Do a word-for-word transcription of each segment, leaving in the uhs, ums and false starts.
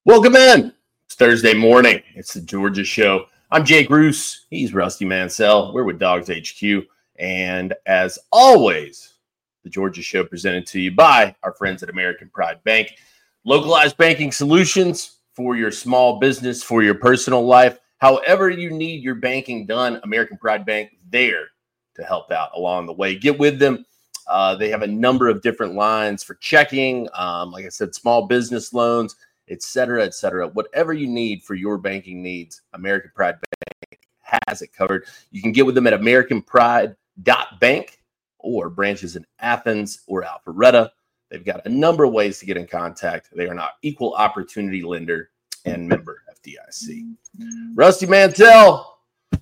Welcome in. It's Thursday morning. It's the Georgia Show. I'm Jake Roos. He's Rusty Mansell. We're with Dogs H Q. And as always, the Georgia Show presented to you by our friends at American Pride Bank. Localized banking solutions for your small business, for your personal life. However you need your banking done, American Pride Bank there to help out along the way. Get with them. Uh, they have a number of different lines for checking. Um, like I said, small business loans, et cetera, et cetera. Whatever you need for your banking needs, American Pride Bank has it covered. You can get with them at american pride dot bank or branches in Athens or Alpharetta. They've got a number of ways to get in contact. They are an equal opportunity lender and member F D I C. Rusty Mansell,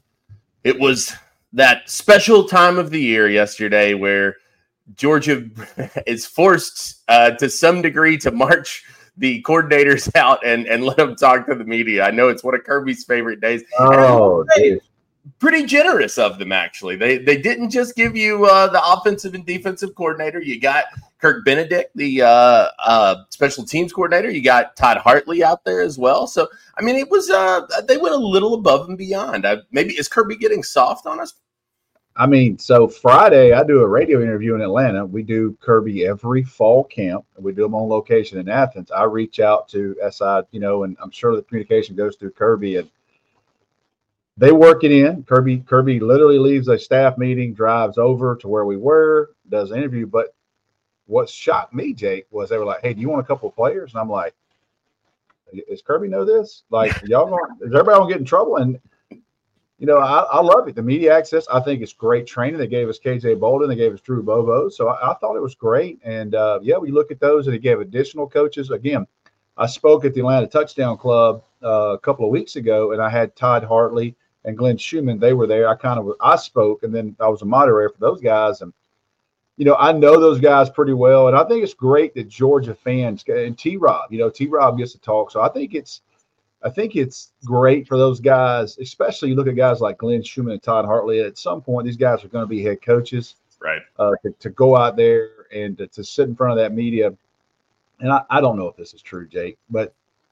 it was that special time of the year yesterday where Georgia is forced uh, to some degree to march the coordinators out and, and let them talk to the media. I know it's one of Kirby's favorite days. Oh, pretty generous of them, actually. They they didn't just give you uh, the offensive and defensive coordinator. You got Kirk Benedict, the uh, uh, special teams coordinator. You got Todd Hartley out there as well. So, I mean, it was uh, they went a little above and beyond. Uh, maybe is Kirby getting soft on us? I mean, so Friday I do a radio interview in Atlanta. We do Kirby every fall camp. We do them on location in Athens. I reach out to S I, you know, and I'm sure the communication goes through Kirby, and they work it in. Kirby Kirby literally leaves a staff meeting, drives over to where we were, does an interview. But what shocked me, Jake, was they were like, "Hey, do you want a couple of players?" And I'm like, "Does Kirby know this? Like, y'all going? Is everybody gonna get in trouble?" And you know, I, I love it. The media access, I think it's great training. They gave us K J Bolden. They gave us Drew Bovo. So I, I thought it was great. And, uh, yeah, we look at those, and they gave additional coaches. Again, I spoke at the Atlanta Touchdown Club uh, a couple of weeks ago, and I had Todd Hartley and Glenn Schumann. They were there. I kind of – I spoke, and then I was a moderator for those guys. And, you know, I know those guys pretty well, and I think it's great that Georgia fans – and T-Rob, you know, T-Rob gets to talk. So I think it's – I think it's great for those guys, especially you look at guys like Glenn Schumann and Todd Hartley. At some point, these guys are going to be head coaches. Right. Uh, to, to go out there and to, to sit in front of that media. And I, I don't know if this is true, Jake, but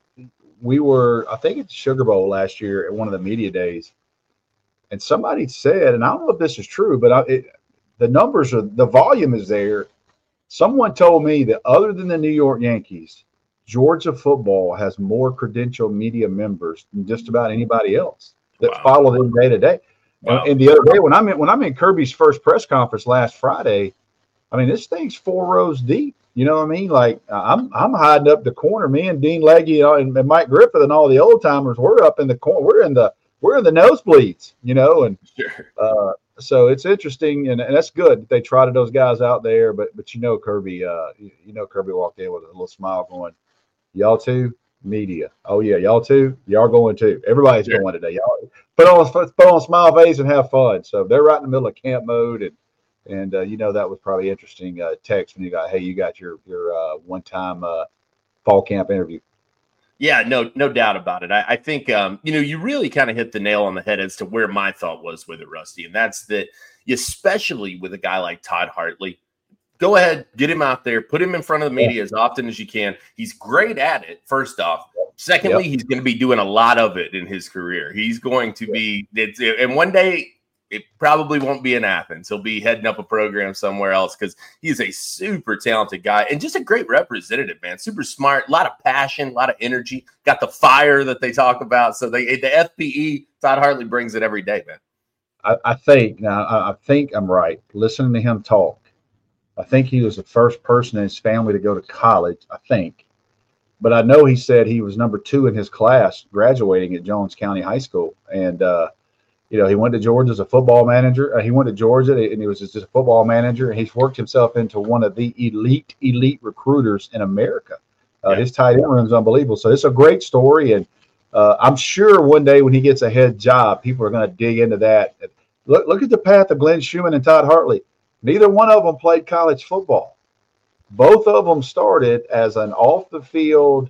we were, I think at the Sugar Bowl last year at one of the media days, and somebody said, and I don't know if this is true, but I, it, the numbers are, the volume is there. Someone told me that other than the New York Yankees, Georgia football has more credentialed media members than just about anybody else that Wow. follow them day to day. Wow. And, and the other day, when I'm in when I'm in Kirby's first press conference last Friday, I mean, this thing's four rows deep. You know what I mean? Like I'm I'm hiding up the corner. Me and Dean Legge and, and Mike Griffith and all the old timers, we're up in the corner. We're in the we're in the nosebleeds. You know, and Sure. uh, so it's interesting, and, and that's good that they trotted those guys out there. But but you know, Kirby, uh, you, you know, Kirby walked in with a little smile, going, "Y'all too, media. Oh yeah, y'all too. Y'all going too. Everybody's Sure. going today. Y'all put on put on a smile face and have fun." So they're right in the middle of camp mode, and and uh, you know that was probably interesting uh, text when you got, "Hey, you got your your uh, one time uh, fall camp interview." Yeah, no, no doubt about it. I, I think um, you know, you really kind of hit the nail on the head as to where my thought was with it, Rusty, and that's that, especially with a guy like Todd Hartley. Go ahead, get him out there, put him in front of the media as often as you can. He's great at it, first off. Secondly, yep. he's going to be doing a lot of it in his career. He's going to be it's, – and one day it probably won't be in Athens. He'll be heading up a program somewhere else because he's a super talented guy and just a great representative, man. Super smart, a lot of passion, a lot of energy, got the fire that they talk about. So they the F P E, Todd Hartley brings it every day, man. I, I think – now I, I think I'm right. Listening to him talk, I think he was the first person in his family to go to college, I think. But I know he said he was number two in his class graduating at Jones County High School. And, uh, you know, he went to Georgia as a football manager. Uh, he went to Georgia, and he was just a football manager. And he's worked himself into one of the elite, elite recruiters in America. Uh, yeah. His tight end room is unbelievable. So it's a great story. And uh, I'm sure one day when he gets a head job, people are going to dig into that. Look, look at the path of Glenn Schumann and Todd Hartley. Neither one of them played college football. Both of them started as an off-the-field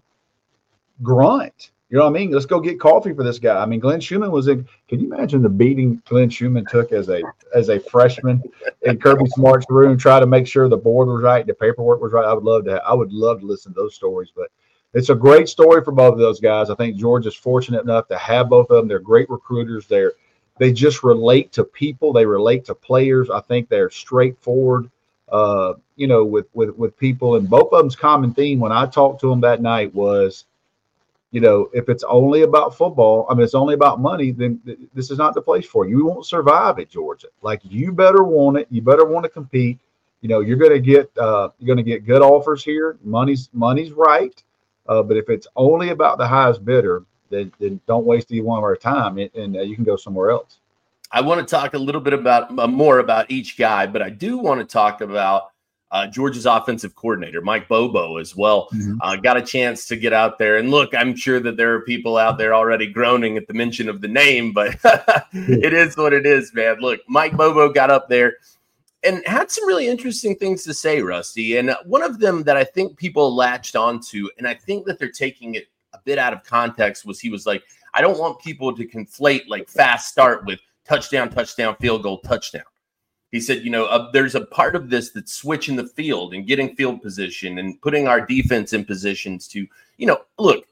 grunt. You know what I mean? Let's go get coffee for this guy. I mean, Glenn Schumann was in. Can you imagine the beating Glenn Schumann took as a as a freshman in Kirby Smart's room, trying to make sure the board was right, the paperwork was right? I would love to. I would love to listen to those stories. But it's a great story for both of those guys. I think Georgia's fortunate enough to have both of them. They're great recruiters. They're they just relate to people. They relate to players. I think they're straightforward, uh, you know, with with with people. And both of them's common theme when I talked to them that night was, you know, if it's only about football, I mean, it's only about money, then th- this is not the place for you. You won't survive at Georgia. Like, you better want it. You better want to compete. You know, you're going to get uh, you're going to get good offers here. Money's money's right. Uh, but if it's only about the highest bidder, then, then don't waste either one of our time, and, and uh, you can go somewhere else. I want to talk a little bit about uh, more about each guy, but I do want to talk about Uh, Georgia's offensive coordinator, Mike Bobo, as well. Mm-hmm. Uh, got a chance to get out there. And look, I'm sure that there are people out there already groaning at the mention of the name, but it is what it is, man. Look, Mike Bobo got up there and had some really interesting things to say, Rusty. And one of them that I think people latched onto, and I think that they're taking it a bit out of context, was he was like, I don't want people to conflate like fast start with touchdown, touchdown, field goal, touchdown. He said, you know, uh, there's a part of this that's switching the field and getting field position and putting our defense in positions to, you know, look,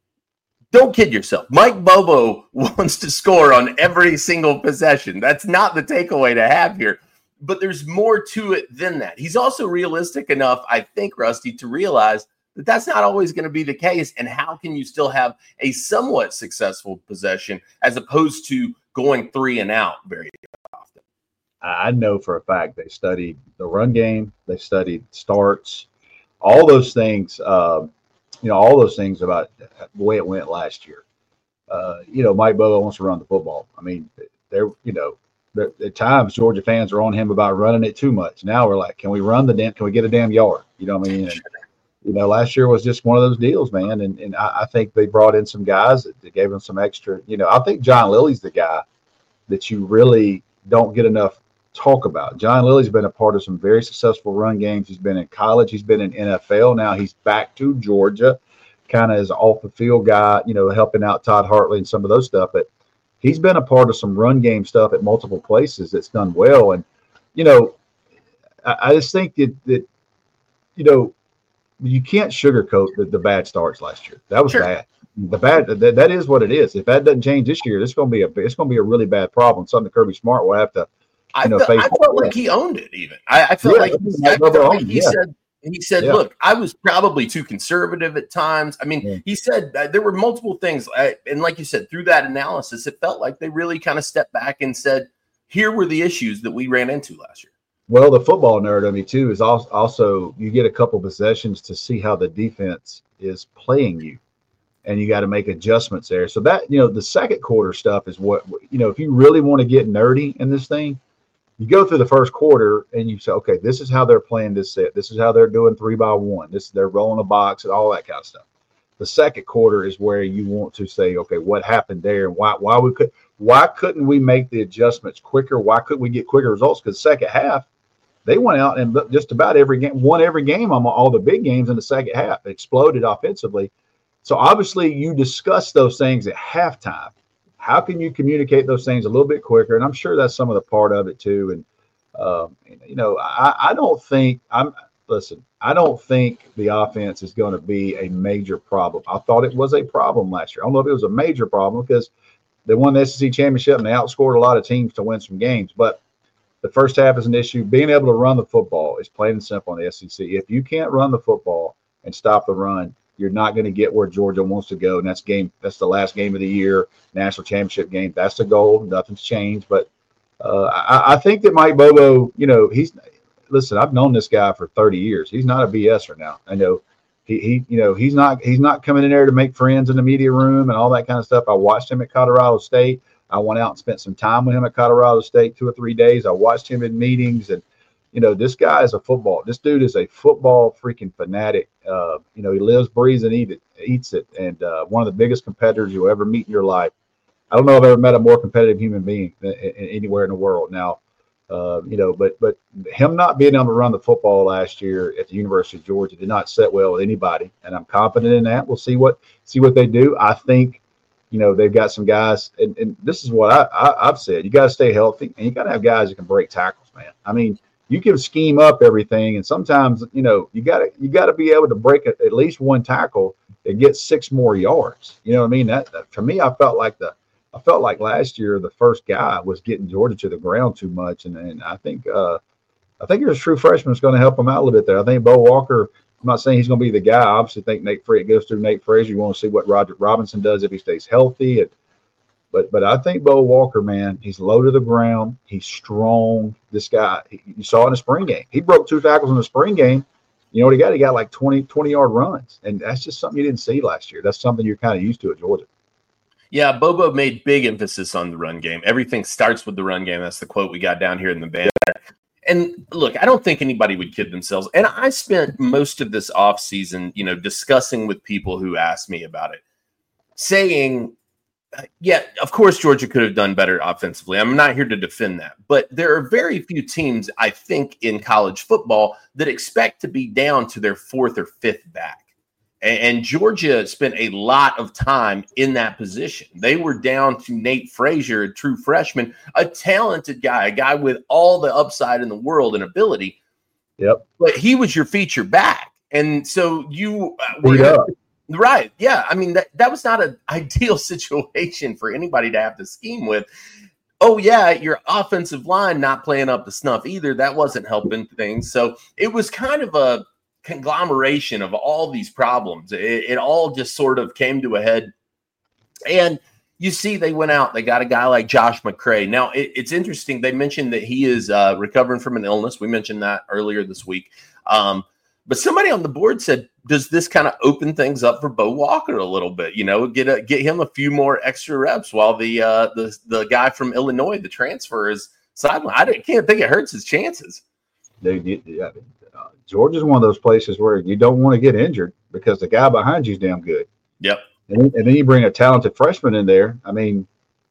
don't kid yourself. Mike Bobo wants to score on every single possession. That's not the takeaway to have here. But there's more to it than that. He's also realistic enough, I think, Rusty, to realize that that's not always going to be the case. And how can you still have a somewhat successful possession as opposed to going three and out very often? I know for a fact they studied the run game, they studied starts, all those things, uh, you know, all those things about the way it went last year. Uh, you know, Mike Bobo wants to run the football. I mean, they're, you know, there, at times Georgia fans are on him about running it too much. Now we're like, can we run the damn, can we get a damn yard? You know what I mean? And, you know, last year was just one of those deals, man. And and I, I think they brought in some guys that, that gave them some extra, you know, I think John Lilly's the guy that you really don't get enough talk about. John Lilly's been a part of some very successful run games. He's been in college. He's been in N F L. Now he's back to Georgia, kind of as off the field guy, you know, helping out Todd Hartley and some of those stuff. But he's been a part of some run game stuff at multiple places that's done well. And, you know, I, I just think that, that, you know, you can't sugarcoat the, the bad starts last year. That was sure. bad. The bad that, that is what it is. If that doesn't change this year, it's going to be a it's going to be a really bad problem. Something Kirby Smart will have to. I, know, felt, I felt like he owned it. Even I, I felt yeah, like he, I felt like he yeah. said he said, yeah. "Look, I was probably too conservative at times." I mean, yeah. he said uh, there were multiple things, I, and like you said, through that analysis, it felt like they really kind of stepped back and said, "Here were the issues that we ran into last year." Well, the football nerd of me too is also, also you get a couple possessions to see how the defense is playing you, and you got to make adjustments there. So that, you know, the second quarter stuff is what, you know, if you really want to get nerdy in this thing, you go through the first quarter and you say, okay, this is how they're playing this set. This is how they're doing three by one. This they're rolling a box and all that kind of stuff. The second quarter is where you want to say, okay, what happened there and why why we could why couldn't we make the adjustments quicker? Why couldn't we get quicker results? Because second half, they went out and just about every game, won every game on all the big games in the second half. They exploded offensively. So obviously you discuss those things at halftime. How can you communicate those things a little bit quicker? And I'm sure that's some of the part of it too. And, um, you know, I, I don't think I'm listen, I don't think the offense is going to be a major problem. I thought it was a problem last year. I don't know if it was a major problem because they won the S E C championship and they outscored a lot of teams to win some games. But the first half is an issue. Being able to run the football is plain and simple in the S E C. If you can't run the football and stop the run, you're not going to get where Georgia wants to go. And that's game. That's the last game of the year, national championship game. That's the goal. Nothing's changed. But uh, I, I think that Mike Bobo, you know, he's listen. I've known this guy for thirty years. He's not a BSer now. I know he, he, you know, he's not. He's not coming in there to make friends in the media room and all that kind of stuff. I watched him at Colorado State. I went out and spent some time with him at Colorado State, two or three days. I watched him in meetings and. You know, this guy is a football. This dude is a football freaking fanatic. Uh, you know, he lives, breathes, and eat it, eats it. And uh, one of the biggest competitors you'll ever meet in your life. I don't know if I've ever met a more competitive human being than, anywhere in the world. Now, uh, you know, but but him not being able to run the football last year at the University of Georgia did not set well with anybody. And I'm confident in that. We'll see what see what they do. I think, you know, they've got some guys, and, and this is what I, I, I've said. You got to stay healthy, and you got to have guys that can break tackles, man. I mean, you can scheme up everything, and sometimes, you know, you got to you got to be able to break a, at least one tackle and get six more yards. You know what I mean? That, that for me, I felt like the I felt like last year the first guy was getting Georgia to the ground too much, and, and I think uh, I think your true freshman is going to help him out a little bit there. I think Bo Walker. I'm not saying he's going to be the guy. I obviously think Nate Frazier goes through Nate Frazier. You want to see what Roger Robinson does if he stays healthy. And, but but I think Bo Walker, man, he's low to the ground. He's strong. This guy, he, you saw in the spring game. He broke two tackles in the spring game. You know what he got? He got like twenty, twenty-yard runs. And that's just something you didn't see last year. That's something you're kind of used to at Georgia. Yeah, Bobo made big emphasis on the run game. Everything starts with the run game. That's the quote we got down here in the band. And look, I don't think anybody would kid themselves. And I spent most of this offseason, you know, discussing with people who asked me about it, saying, yeah, of course, Georgia could have done better offensively. I'm not here to defend that. But there are very few teams, I think, in college football that expect to be down to their fourth or fifth back. And Georgia spent a lot of time in that position. They were down to Nate Frazier, a true freshman, a talented guy, a guy with all the upside in the world and ability. Yep. But he was your feature back. And so you uh, were yeah. right. Yeah. I mean, that, that was not an ideal situation for anybody to have to scheme with. Oh, yeah, your offensive line not playing up to snuff either. That wasn't helping things. So it was kind of a conglomeration of all these problems. It, it all just sort of came to a head. And you see, they went out, they got a guy like Josh McCray. Now, it, it's interesting. They mentioned that he is uh, recovering from an illness. We mentioned that earlier this week. Um, but somebody on the board said, does this kind of open things up for Bo Walker a little bit? You know, get a, get him a few more extra reps while the uh, the the guy from Illinois, the transfer, is sidelined. I can't think it hurts his chances. They, yeah, uh, Georgia's one of those places where you don't want to get injured because the guy behind you is damn good. Yep. And, and then you bring a talented freshman in there. I mean,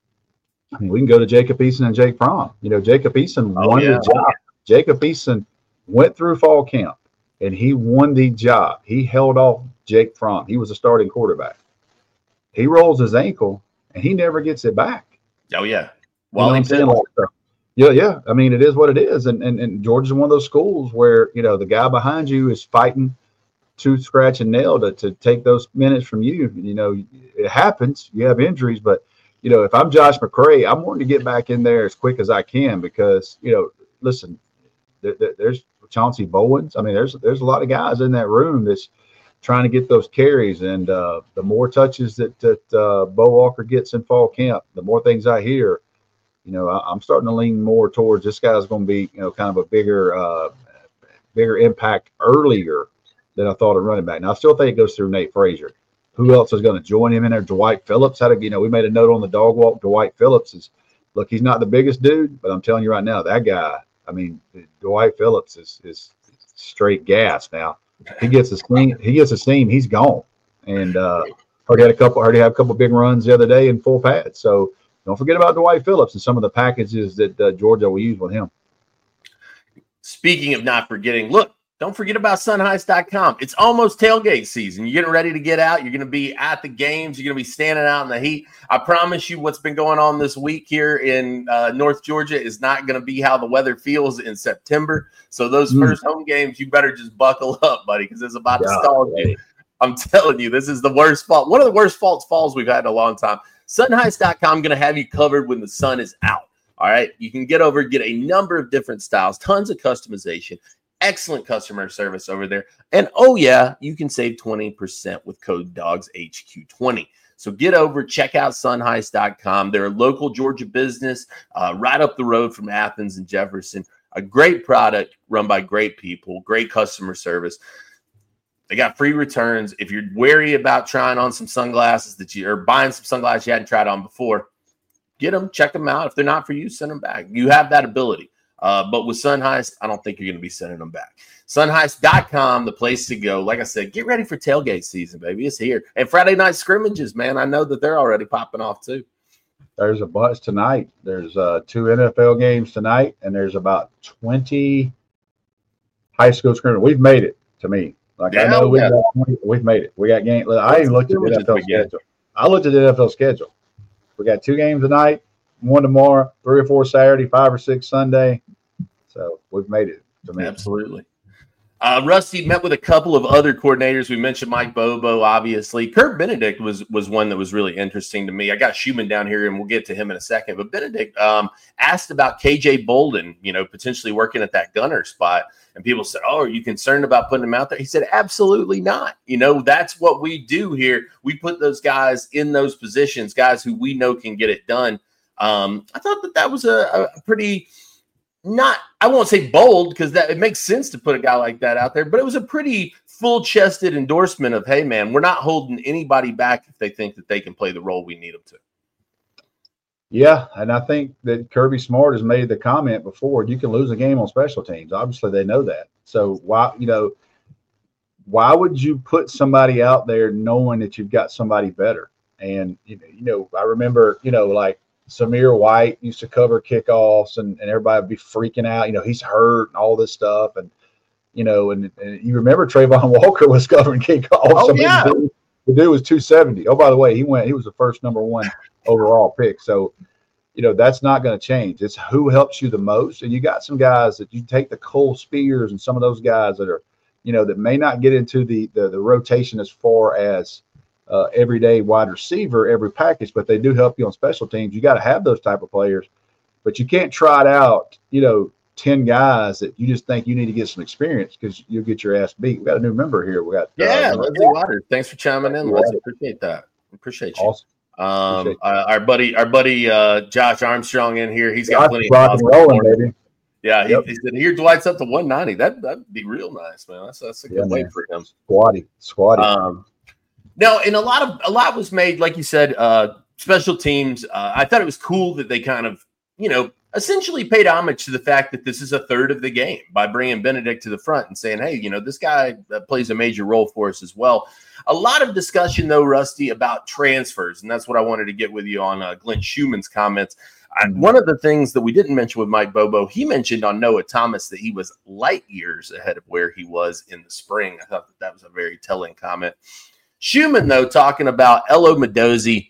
I mean, we can go to Jacob Eason and Jake Fromm. You know, Jacob Eason oh, won yeah. the job. Jacob Eason went through fall camp, and he won the job. He held off Jake Fromm. He was a starting quarterback. He rolls his ankle, and he never gets it back. Oh, yeah. Well, you know I'm saying? Like, yeah, yeah. I mean, it is what it is. And, and, and Georgia's one of those schools where, you know, the guy behind you is fighting tooth, scratch, and nail to, to take those minutes from you. You know, it happens. You have injuries. But, you know, if I'm Josh McCray, I'm wanting to get back in there as quick as I can because, you know, listen, there, there, there's Chauncey Bowens. I mean, there's there's a lot of guys in that room that's trying to get those carries. And uh, the more touches that, that uh, Bo Walker gets in fall camp, the more things I hear, you know, I, I'm starting to lean more towards this guy's going to be, you know, kind of a bigger, uh, bigger impact earlier than I thought of running back. Now, I still think it goes through Nate Frazier. Who else is going to join him in there? Dwight Phillips had a, you know, we made a note on the dog walk. Dwight Phillips is, look, he's not the biggest dude, but I'm telling you right now, that guy, I mean, Dwight Phillips is is straight gas. Now he gets a steam, he gets a steam, he's gone. And uh, already had a couple, already had a couple big runs the other day in full pads. So don't forget about Dwight Phillips and some of the packages that uh, Georgia will use with him. Speaking of not forgetting, look, don't forget about sun heist dot com. It's almost tailgate season. You're getting ready to get out. You're going to be at the games. You're going to be standing out in the heat. I promise you what's been going on this week here in uh, North Georgia is not going to be how the weather feels in September. So those mm. first home games, you better just buckle up, buddy, because it's about yeah, to stall you. I'm telling you, this is the worst fault. One of the worst false falls we've had in a long time. sun heist dot com going to have you covered when the sun is out. All right. You can get over, get a number of different styles, tons of customization. Excellent customer service over there. And, oh, yeah, you can save twenty percent with code dogs H Q twenty. So get over, check out sun heist dot com. They're a local Georgia business uh, right up the road from Athens and Jefferson. A great product run by great people, great customer service. They got free returns. If you're wary about trying on some sunglasses that you or buying some sunglasses you hadn't tried on before, get them, check them out. If they're not for you, send them back. You have that ability. Uh, but with Sun Heist, I don't think you're going to be sending them back. sun heist dot com, the place to go. Like I said, get ready for tailgate season, baby. It's here. And Friday night scrimmages, man. I know that they're already popping off too. There's a bunch tonight. There's uh, two N F L games tonight, and there's about twenty high school scrimmages. We've made it, to me. Like yeah, I know we've, got twenty, we've made it. We got game. I even looked at the N F L schedule. I looked at the N F L schedule. We got two games tonight, one tomorrow, three or four Saturday, five or six Sunday. So we've made it to me. Absolutely. Uh, Rusty met with a couple of other coordinators. We mentioned Mike Bobo, obviously. Kurt Benedict was was one that was really interesting to me. I got Schumann down here, and we'll get to him in a second. But Benedict um, asked about K J Bolden, you know, potentially working at that gunner spot. And people said, oh, are you concerned about putting him out there? He said, absolutely not. You know, that's what we do here. We put those guys in those positions, guys who we know can get it done. Um, I thought that that was a, a pretty – not, I won't say bold because that it makes sense to put a guy like that out there, but it was a pretty full-chested endorsement of, hey, man, we're not holding anybody back if they think that they can play the role we need them to. Yeah, and I think that Kirby Smart has made the comment before, you can lose a game on special teams. Obviously, they know that. So why, you know, why would you put somebody out there knowing that you've got somebody better? And, you know, you know I remember, you know, like, Samir White used to cover kickoffs and, and everybody would be freaking out. You know, he's hurt and all this stuff. And, you know, and, and you remember Trayvon Walker was covering kickoffs. Oh, I mean, yeah. The dude, the dude was two seventy. Oh, by the way, he went, he was the first number one overall pick. So, you know, that's not going to change. It's who helps you the most. And you got some guys that you take the Cole Spears and some of those guys that are, you know, that may not get into the, the, the rotation as far as, Uh, everyday wide receiver, every package, but they do help you on special teams. You got to have those type of players, but you can't trot out, you know, ten guys that you just think you need to get some experience because you'll get your ass beat. We got a new member here. We got yeah, uh, Leslie Waters. Thanks for chiming in, Leslie. Appreciate that. Appreciate you. Awesome. Um, Appreciate uh, our buddy, our buddy, uh, Josh Armstrong in here. He's got Josh plenty rock of and rolling, baby. Yeah, he, Yep. he said here Dwight's up to one ninety. That that'd be real nice, man. That's that's a good Yeah, way man. for him. Squatty, squatty. Um, no, and a lot of a lot was made, like you said, uh, special teams. Uh, I thought it was cool that they kind of, you know, essentially paid homage to the fact that this is a third of the game by bringing Benedict to the front and saying, hey, you know, this guy uh, plays a major role for us as well. A lot of discussion, though, Rusty, about transfers, and that's what I wanted to get with you on uh, Glenn Schumann's comments. I, one of the things that we didn't mention with Mike Bobo, he mentioned on Noah Thomas that he was light years ahead of where he was in the spring. I thought that that was a very telling comment. Schumann, though, talking about Elo Medozi,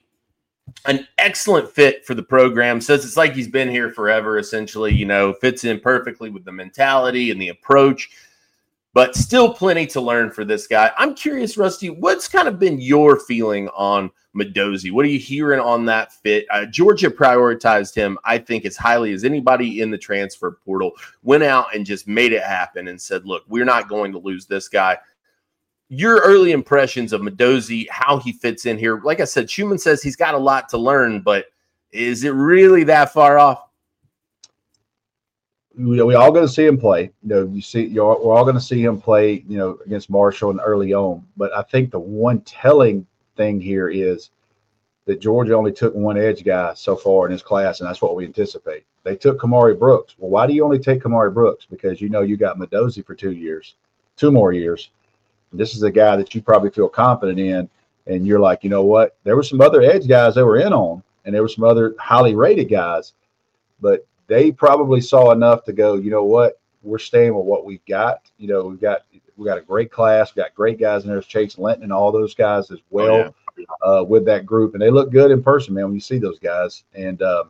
an excellent fit for the program, says it's like he's been here forever, essentially, you know, fits in perfectly with the mentality and the approach, but still plenty to learn for this guy. I'm curious, Rusty, what's kind of been your feeling on Medozi? What are you hearing on that fit? Uh, Georgia prioritized him, I think, as highly as anybody in the transfer portal, went out and just made it happen and said, look, we're not going to lose this guy. Your early impressions of Medozi, how he fits in here. Like I said, Schumann says he's got a lot to learn, but is it really that far off? We, we all going to see him play. You know, you see, you're, we're all going to see him play, you know, against Marshall and early on. But I think the one telling thing here is that Georgia only took one edge guy so far in his class, and that's what we anticipate. They took Kamari Brooks. Well, why do you only take Kamari Brooks? Because you know you got Medozi for two years, two more years. This is a guy that you probably feel confident in, and you're like, you know what? There were some other edge guys that were in on, and there were some other highly rated guys, but they probably saw enough to go, you know what? We're staying with what we've got. You know, we've got we got a great class. We got great guys in there, Chase Linton and all those guys as well oh, yeah. uh, with that group, and they look good in person, man. When you see those guys, and uh,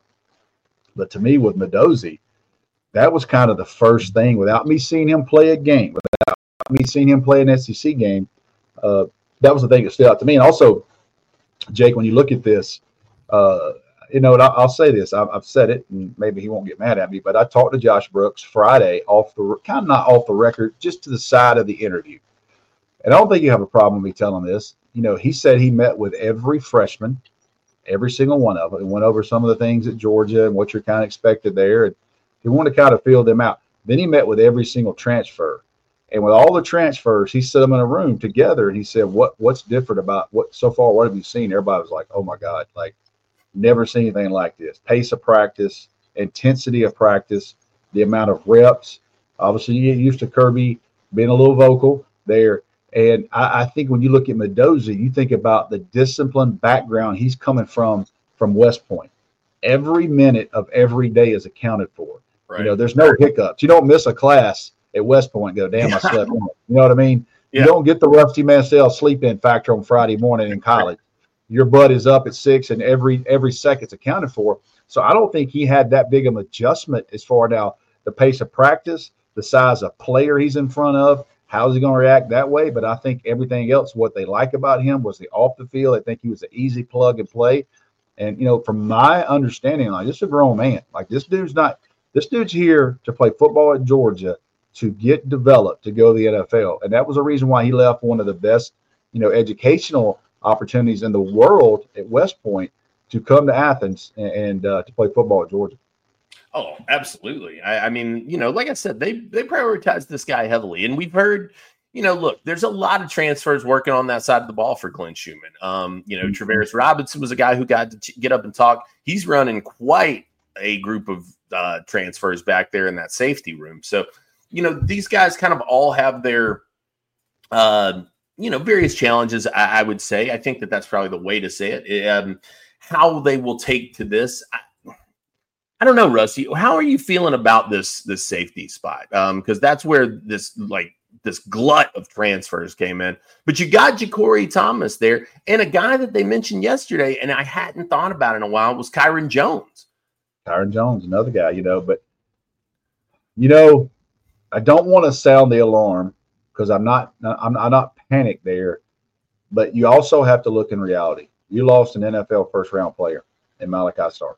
but to me, with Medozi, that was kind of the first thing without me seeing him play a game, without me seeing him play an S E C game, uh, that was the thing that stood out to me. And also, Jake, when you look at this, uh, you know, and I'll, I'll say this, I've, I've said it, and maybe he won't get mad at me, but I talked to Josh Brooks Friday off the kind of not off the record, just to the side of the interview. And I don't think you have a problem with me telling this. You know, he said he met with every freshman, every single one of them, and went over some of the things at Georgia and what you're kind of expected there. And he wanted to kind of feel them out. Then he met with every single transfer. And with all the transfers, he set them in a room together, and he said, "What what's different about what so far? What have you seen?" Everybody was like, "Oh my God, like never seen anything like this. Pace of practice, intensity of practice, the amount of reps. Obviously, you get used to Kirby being a little vocal there. And I, I think when you look at Medozi, you think about the disciplined background he's coming from from West Point. Every minute of every day is accounted for. Right. You know, there's no hiccups. You don't miss a class at West Point and go, damn, I slept in. You know what I mean? Yeah. You don't get the Rusty Mansell sleep-in factor on Friday morning in college. Your butt is up at six, and every every second's accounted for. So I don't think he had that big of an adjustment as far now the pace of practice, the size of player he's in front of, How's he going to react that way? But I think everything else, what they like about him was the off the field. I think he was an easy plug and play. And, you know, from my understanding, like, this is a grown man. Like, this dude's not – this dude's here to play football at Georgia, to get developed, to go to the N F L. And that was the reason why he left one of the best, you know, educational opportunities in the world at West Point to come to Athens and, and uh, to play football at Georgia. Oh, absolutely. I, I mean, you know, like I said, they they prioritize this guy heavily. And we've heard, you know, look, there's a lot of transfers working on that side of the ball for Glenn Schumann. Um, you know, mm-hmm. Travaris Robinson was a guy who got to ch- get up and talk. He's running quite a group of uh, transfers back there in that safety room. So, you know, these guys kind of all have their, uh, you know, various challenges, I, I would say. I think that that's probably the way to say it. Um, how they will take to this, I, I don't know, Rusty. How are you feeling about this this safety spot? Um, because that's where this like this glut of transfers came in. But you got Ja'Cory Thomas there, and a guy that they mentioned yesterday, and I hadn't thought about in a while, was Kyron Jones. Kyron Jones, another guy, you know, but you know, I don't want to sound the alarm because I'm not I'm, I'm not panicked there, but you also have to look in reality. You lost an N F L first round player in Malachi Starks,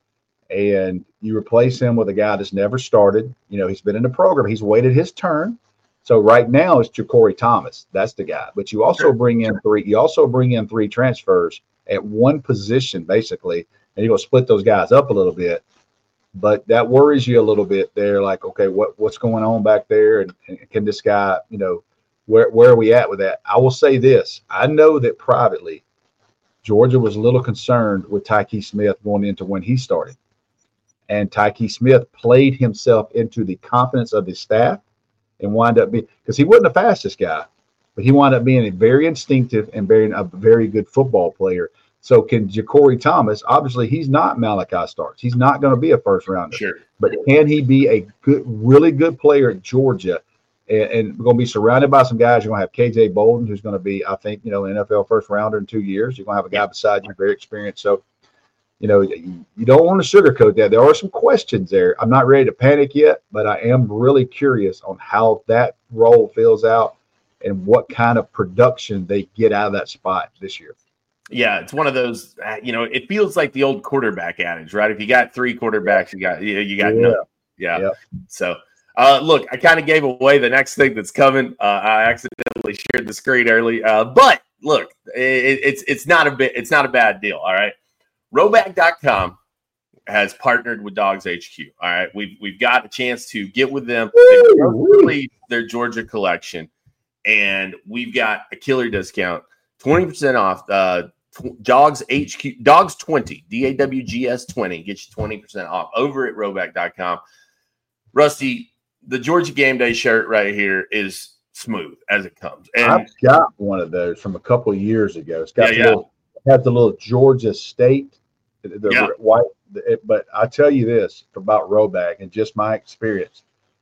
and you replace him with a guy that's never started. You know, he's been in the program. He's waited his turn. So right now it's Ja'Cory Thomas. That's the guy. But you also Sure. bring in three. You also bring in three transfers at one position, basically, and you're going to split those guys up a little bit. But that worries you a little bit there. Like, okay, what what's going on back there? And, and can this guy, you know, where where are we at with that? I will say this. I know that privately, Georgia was a little concerned with Tyke Smith going into when he started. And Tyke Smith played himself into the confidence of his staff and wound up being, because he wasn't the fastest guy, but he wound up being a very instinctive and very a very good football player. So can Ja'Cory Thomas, obviously he's not Malachi Starks. He's not going to be a first rounder. Sure. But can he be a good, really good player at Georgia? And, and we're going to be surrounded by some guys. You're going to have K J Bolden, who's going to be, I think, you know, an N F L first rounder in two years. You're going to have a guy beside you, very experienced. So, you know, you, you don't want to sugarcoat that. There are some questions there. I'm not ready to panic yet, but I am really curious on how that role fills out and what kind of production they get out of that spot this year. Yeah, it's one of those, uh, you know, it feels like the old quarterback adage, right? If you got three quarterbacks, you got you, you got Yeah. none. Yeah. Yeah. So, uh, look, I kind of gave away the next thing that's coming. Uh, I accidentally shared the screen early, uh, but look, it, it's it's not a bit, it's not a bad deal. All right, Rhoback dot com has partnered with Dogs H Q. All right, we've we've got a chance to get with them. They released their Georgia collection, and we've got a killer discount, twenty percent off. Uh, Dogs H Q, Dogs twenty, D A W G S twenty, gets you twenty percent off over at Rhoback dot com. Rusty, the Georgia Game Day shirt right here is smooth as it comes. And I've got one of those from a couple of years ago. It's got Yeah, the yeah. little, has the little Georgia State, the, the Yeah. white. It, but I tell you this about Rhoback and just my experience.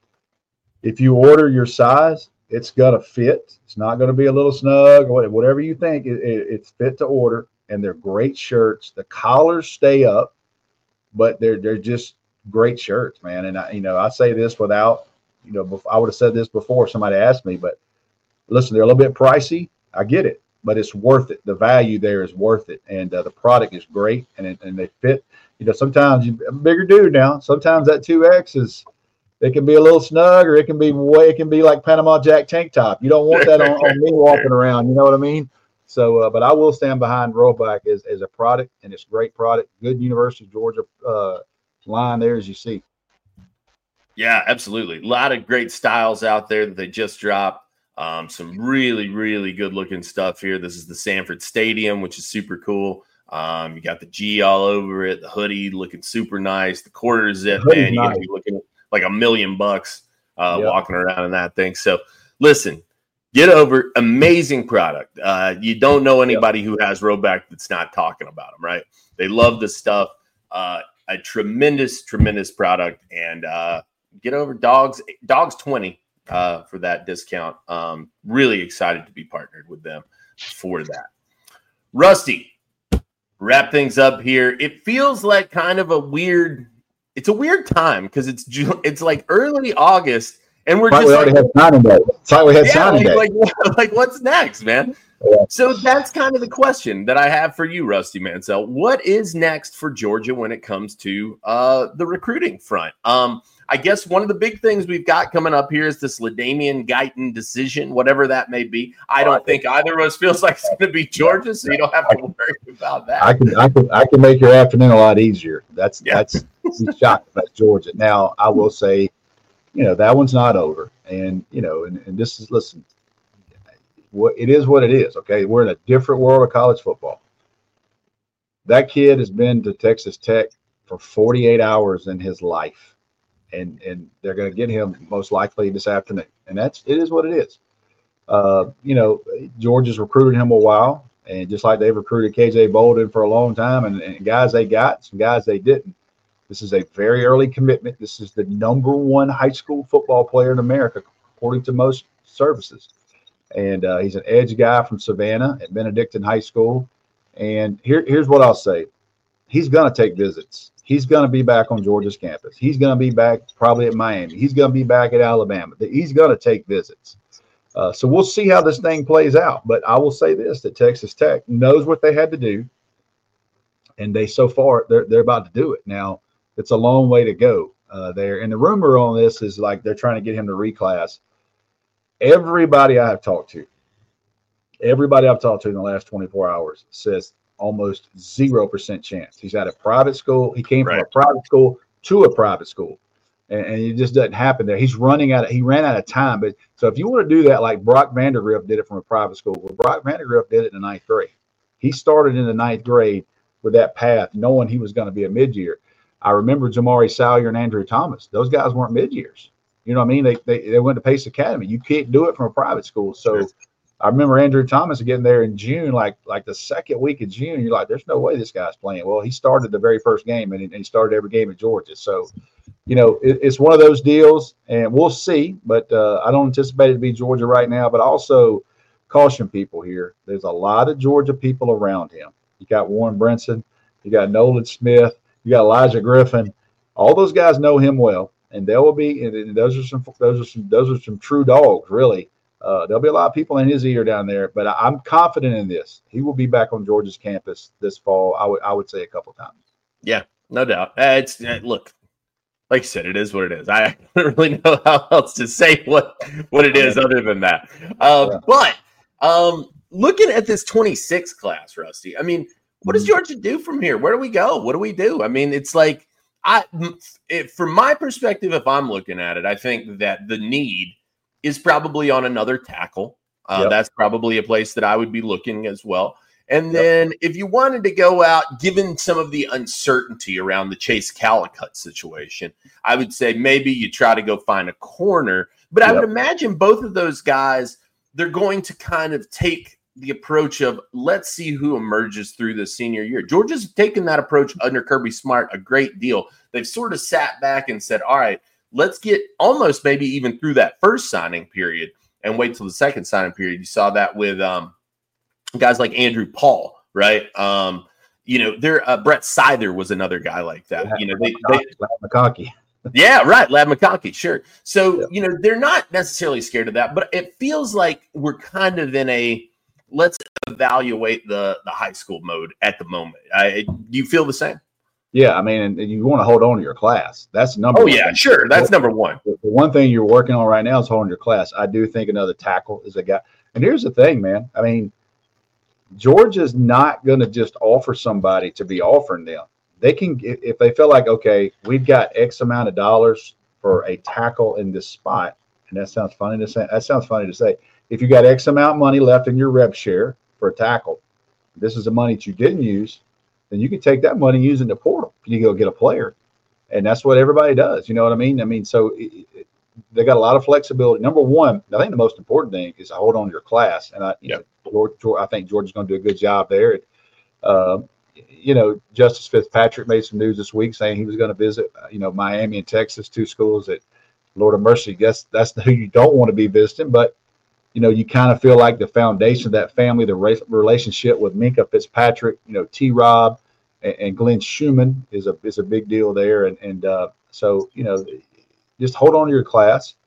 If you order your size, it's gonna fit. It's not gonna be a little snug or whatever you think. It, it, it's fit to order, and they're great shirts. The collars stay up, but they're they're just great shirts, man. And I, you know, I say this without, you know, bef- I would have said this before if somebody asked me, but listen, they're a little bit pricey. I get it, but it's worth it. The value there is worth it, and uh, the product is great, and it, and they fit. You know, sometimes you, I'm a bigger dude now. Sometimes that two X is. It can be a little snug, or it can be way. It can be like Panama Jack tank top. You don't want that on, on me walking around. You know what I mean? So, uh, but I will stand behind Rhoback as, as a product, and it's a great product. Good University of Georgia uh, line there, as you see. yeah, absolutely. A lot of great styles out there that they just dropped. Um, some really, really good looking stuff here. This is the Sanford Stadium, which is super cool. Um, you got the G all over it, the hoodie looking super nice. The quarter zip, hoodie's man, you're nice. gonna be looking like a million bucks uh, Yep. walking around in that thing. So, listen, get over amazing product. Uh, you don't know anybody who has Rhoback that's not talking about them, right? They love this stuff. Uh, a tremendous, tremendous product, and uh, get over Dogs Dogs twenty uh, for that discount. Um, really excited to be partnered with them for that. Rusty, wrap things up here. It feels like kind of a weird. It's a weird time because it's Ju- it's like early August, And we're It's like just we like, already had signing day. It's like we had yeah, signing day. like, like, like, what's next, man? Yeah. So that's kind of the question that I have for you, Rusty Mansell. What is next for Georgia when it comes to uh, the recruiting front? Um, I guess one of the big things we've got coming up here is this LaDainian Guyton decision, whatever that may be. I don't think either of us feels like it's going to be Georgia, so you don't have to worry about that. I can, I can, I can make your afternoon a lot easier. That's Yeah. that's he's shocked about Georgia. Now I will say, you know, that one's not over, and you know, and, and this is listen, what it is, what it is. Okay, we're in a different world of college football. That kid has been to Texas Tech for forty-eight hours in his life. And and they're going to get him most likely this afternoon, and that's it is what it is. Uh, you know, Georgia's recruited him a while, and just like they've recruited K J Bolden for a long time, and, and guys they got, some guys they didn't. This is a very early commitment. This is the number one high school football player in America, according to most services, and uh, he's an edge guy from Savannah at Benedictine High School. And here here's what I'll say: he's going to take visits. He's going to be back on Georgia's campus. He's going to be back probably at Miami. He's going to be back at Alabama. He's going to take visits. Uh, so we'll see how this thing plays out. But I will say this, that Texas Tech knows what they had to do. And they, so far, they're, they're about to do it. Now, it's a long way to go uh, there. And the rumor on this is like they're trying to get him to reclass. Everybody I have talked to, everybody I've talked to in the last twenty-four hours says almost zero percent chance. He's at a private school. He came Right. from a private school to a private school, and, and it just doesn't happen there. He's running out of, he ran out of time. But so if you want to do that, like Brock Vandergrift did it from a private school, well, Brock Vandergrift did it in the ninth grade. He started in the ninth grade with that path, knowing he was going to be a mid-year. I remember Jamari Salyer and Andrew Thomas. Those guys weren't mid-years. You know what I mean? They, they, they went to Pace Academy. You can't do it from a private school. So, sure. I remember Andrew Thomas getting there in June, like like the second week of June. You're like, there's no way this guy's playing. Well, he started the very first game, and he, and he started every game at Georgia. So, you know, it, it's one of those deals, and we'll see. But uh, I don't anticipate it to be Georgia right now. But also caution people here. There's a lot of Georgia people around him. You got Warren Brinson. You got Nolan Smith. You got Elijah Griffin. All those guys know him well, and there will be. And those are some. Those are some. Those are some true dogs, really. Uh, there'll be a lot of people in his ear down there, but I, I'm confident in this. He will be back on Georgia's campus this fall. I would I would say a couple times. Yeah, no doubt. Uh, it's uh, look, like you said, it is what it is. I don't really know how else to say what what it is other than that. Uh, yeah. But um, looking at this twenty-six class, Rusty, I mean, what does Georgia do from here? Where do we go? What do we do? I mean, it's like I, it, from my perspective, if I'm looking at it, I think that the need is probably on another tackle. Uh, yep. That's probably a place that I would be looking as well. And then yep. if you wanted to go out, given some of the uncertainty around the Chase Calicut situation, I would say maybe you try to go find a corner. But I yep. would imagine both of those guys, they're going to kind of take the approach of let's see who emerges through the senior year. Georgia's taken that approach under Kirby Smart a great deal. They've sort of sat back and said, all right, let's get almost maybe even through that first signing period and wait till the second signing period. You saw that with um, guys like Andrew Paul, right? Um, you know, there uh, Brett Seither was another guy like that. Yeah, you know, they, they Lad McConkey. Yeah, right, Lad McConkey, sure. So, yeah. you know, they're not necessarily scared of that, but it feels like we're kind of in a let's evaluate the the high school mode at the moment. I, do you feel the same? Yeah, I mean, and you want to hold on to your class. That's number oh, one. Oh, yeah, thing. sure. That's number one. The one thing you're working on right now is holding your class. I do think another tackle is a guy. And here's the thing, man. I mean, Georgia's not going to just offer somebody to be offering them. They can, if they feel like, okay, we've got X amount of dollars for a tackle in this spot, and that sounds funny to say. That sounds funny to say. If you got X amount of money left in your rev share for a tackle, this is the money that you didn't use, then you can take that money and use it in the portal. You go get a player. And that's what everybody does. You know what I mean? I mean, so it, it, they got a lot of flexibility. Number one, I think the most important thing is to hold on to your class. And I, you yep. know, George, I think Georgia's going to do a good job there. Uh, you know, Justice Fitzpatrick made some news this week saying he was going to visit, you know, Miami and Texas, two schools that, Lord of mercy, guess that's who you don't want to be visiting. But, you know, you kind of feel like the foundation of that family, the race, relationship with Minka Fitzpatrick, you know, T-Rob and, and Glenn Schumann is a is a big deal there. And, and uh, so, you know, just hold on to your class.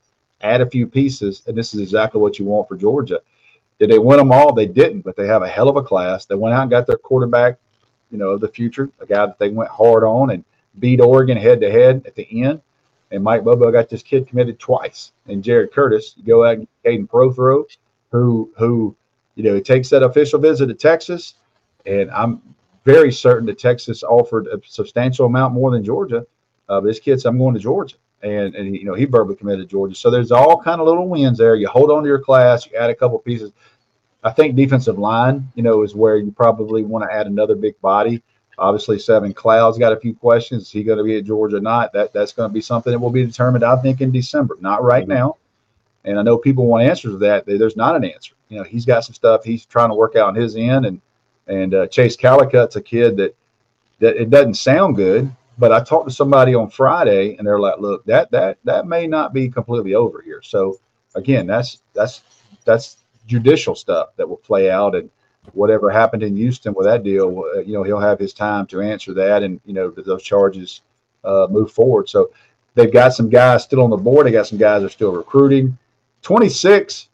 add a few pieces, and this is exactly what you want for Georgia. Did they win them all? They didn't, but they have a hell of a class. They went out and got their quarterback, you know, of the future, a guy that they went hard on and beat Oregon head to head at the end. And Mike Bobo got this kid committed twice. And Jared Curtis, you go out and get Caden Prothro, who, who, you know, takes that official visit to Texas. And I'm very certain that Texas offered a substantial amount more than Georgia. Uh, this kid said, I'm going to Georgia. And, and, you know, he verbally committed to Georgia. So there's all kind of little wins there. You hold on to your class. You add a couple pieces. I think defensive line, you know, is where you probably want to add another big body. Obviously, Seven Cloud's got a few questions. Is he going to be at Georgia or not? That That's going to be something that will be determined, I think, in December. Not right now. And I know people want answers to that. There's not an answer. You know, he's got some stuff he's trying to work out on his end. And and uh, Chase Callicut's a kid that, that it doesn't sound good. But I talked to somebody on Friday, and they're like, look, that that that may not be completely over here. So, again, that's that's that's judicial stuff that will play out. And whatever happened in Houston with that deal, uh, you know, he'll have his time to answer that, and, you know, those charges uh, move forward. So they've got some guys still on the board. They got some guys that are still recruiting. twenty-six,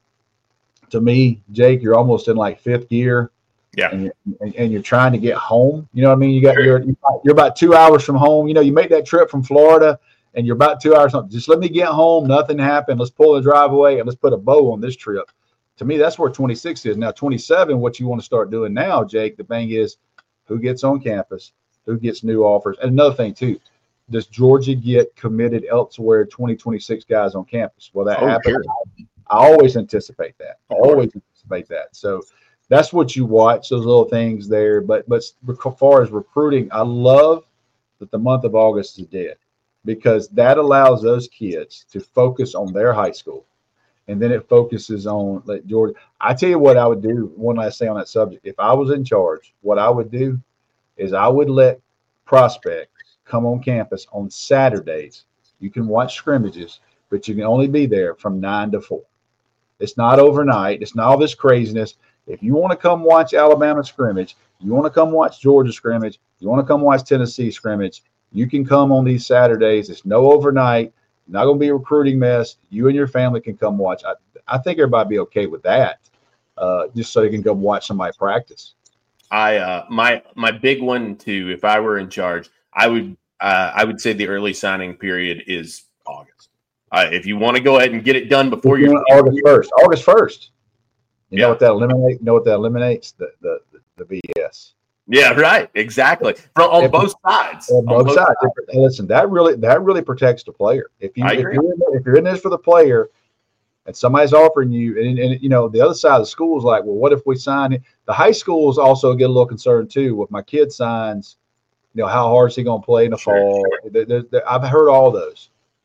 to me, Jake, you're almost in like fifth gear. Yeah. And you're, and you're trying to get home. You know what I mean? You got, you're, you're about two hours from home. You know, you make that trip from Florida and you're about two hours. Just let me get home. Nothing happened. Let's pull the driveway and let's put a bow on this trip. To me, that's where twenty-six is. Now, twenty-seven, what you want to start doing now, Jake, the thing is who gets on campus, who gets new offers. And another thing, too, does Georgia get committed elsewhere twenty twenty-six guys on campus? Will that oh, happen? Sure. I always anticipate that. I always anticipate that. So that's what you watch, those little things there. But, but as far as recruiting, I love that the month of August is dead because that allows those kids to focus on their high school. And then it focuses on like Georgia. I tell you what I would do, one last thing on that subject. If I was in charge, what I would do is I would let prospects come on campus on Saturdays. You can watch scrimmages, but you can only be there from nine to four. It's not overnight. It's not all this craziness. If you want to come watch Alabama scrimmage, you want to come watch Georgia scrimmage, you want to come watch Tennessee scrimmage, you can come on these Saturdays. It's no overnight. Not going to be a recruiting mess. You and your family can come watch. I, I think everybody be okay with that, uh, just so they can come watch somebody practice. I uh, my my big one too. If I were in charge, I would uh, I would say the early signing period is August. Uh, if you want to go ahead and get it done before you're August first, August first. You yeah. know what that eliminates? You know what that eliminates? The the the B S. Yeah, right. Exactly. From on if, both sides. On both, on both sides. sides. Listen, that really that really protects the player. If you if you're, in, if you're in this for the player, and somebody's offering you, and, and you know the other side of the school is like, well, what if we sign it? The high schools also get a little concerned too. If my kid signs, you know, how hard is he going to play in the sure, fall? Sure. They're, they're, they're, I've heard all those.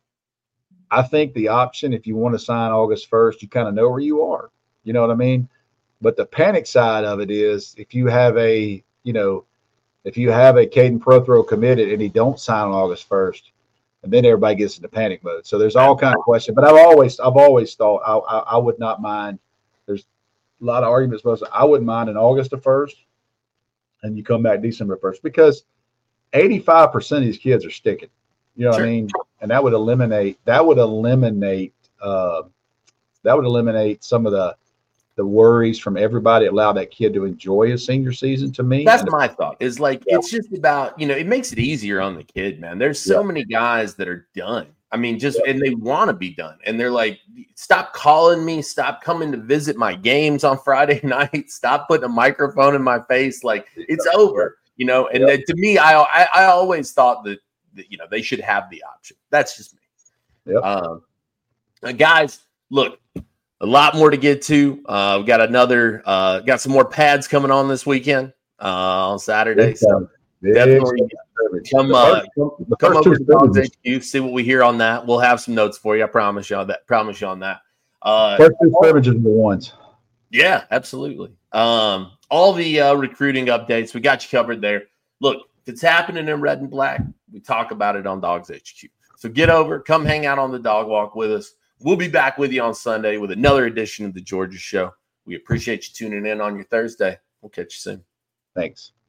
I think the option, if you want to sign August first, you kind of know where you are. You know what I mean? But the panic side of it is if you have a You know, if you have a Caden Prothro committed and he don't sign on August first, and then everybody gets into panic mode. So there's all kind of questions. But I've always, I've always thought I, I, I would not mind. There's a lot of arguments, but I wouldn't mind in August the first, and you come back December first because eighty-five percent of these kids are sticking. You know sure. what I mean? And that would eliminate. That would eliminate. Uh, that would eliminate some of the. the worries from everybody, allow that kid to enjoy his senior season. To me, that's my thought is like, yeah. it's just about, you know, it makes it easier on the kid, man. There's so yeah. many guys that are done. I mean, just, yeah. and they want to be done. And they're like, stop calling me, stop coming to visit my games on Friday night. Stop putting a microphone in my face. Like it's over, you know? And yeah. to me, I, I, I always thought that, that, you know, they should have the option. That's just me. Yeah. Um, uh, guys, look, a lot more to get to. Uh, we got another, uh, got some more pads coming on this weekend uh, on Saturday. Big so big definitely come, uh, come, come over to Dogs H Q, see what we hear on that. We'll have some notes for you. I promise you on that. Promise you on that. Uh, First two scrimmages are the ones. Yeah, absolutely. Um, all the uh, recruiting updates, we got you covered there. Look, if it's happening in red and black, we talk about it on Dogs H Q. So get over, come hang out on the dog walk with us. We'll be back with you on Sunday with another edition of the Georgia Show. We appreciate you tuning in on your Thursday. We'll catch you soon. Thanks.